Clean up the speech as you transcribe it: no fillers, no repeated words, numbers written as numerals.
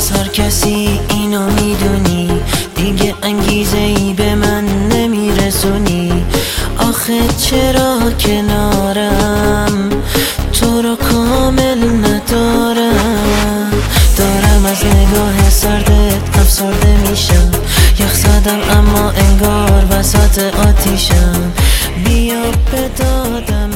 از هر کسی اینو میدونی، دیگه انگیزه ای به من نمیرسونی. آخه چرا کنارم تو رو کامل ندارم؟ دارم از نگاه سردت افسرده میشم، یخ زدم اما انگار وسط آتیشم. بیا به دادم